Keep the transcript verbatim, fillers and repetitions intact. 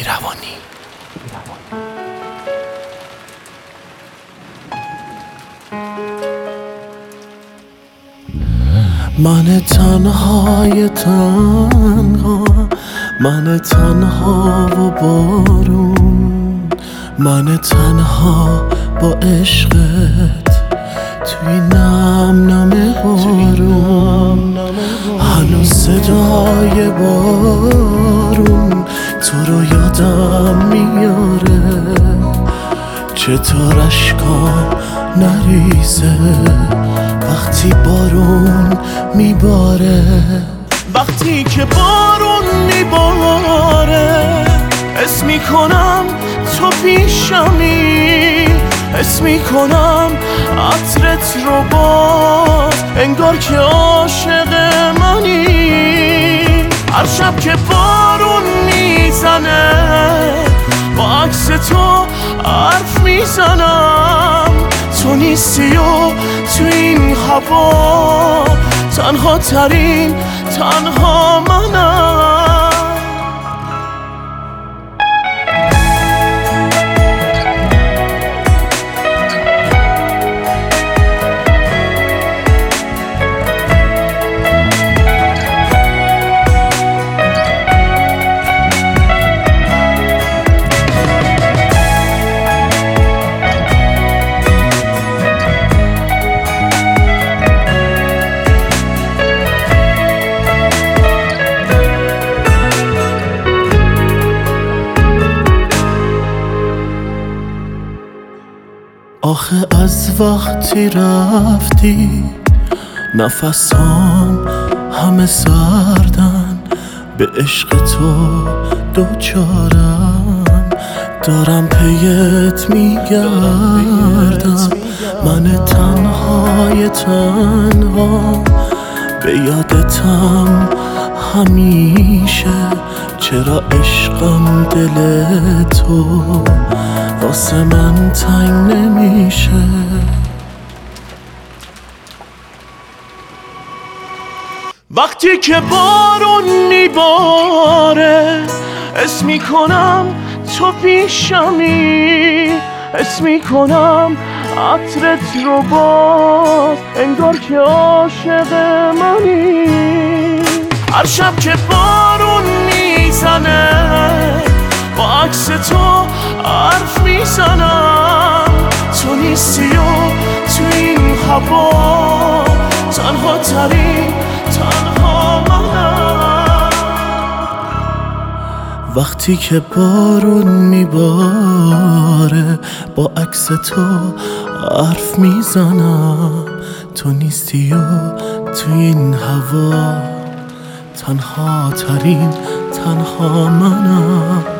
بیروانی. من تنهای تنها، من تنها و بارون، من تنها با عشقت توی نم نم بارون. هنوز صدای بارون تو رو یادم میاره، چطور اشکام نریزه وقتی بارون میباره. وقتی که بارون میباره حس میکنم تو پیشمی، حس میکنم عطرت رو باز، انگار که عاشق منی. هر شب که بارون میزنه با عکس تو حرف میزنم، تو نیستی و تو این هوا تنها ترین تنها منم. آخه از وقتی رفتی نفسام همه سردن، به عشق تو دوچارم، دارم پیت میگردم. من تنهای تنها به یادتم همیشه، چرا عشقم دل تو واسه من تنگ نمیشه. وقتی که بارون میباره حس میکنم تو پیشمی، حس میکنم عطرت رو باز، انگار که عاشق منی. هر شب که بارون میزنه با عکس تو حرف میزنم، تو نیستی و تو این هوا تنها ترین تنها منم. وقتی که بارون میباره با عکس تو حرف میزنم، تو نیستی و تو این هوا تنها ترین تنها منم.